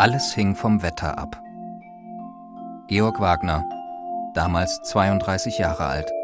Alles hing vom Wetter ab. Georg Wagner, damals 32 Jahre alt.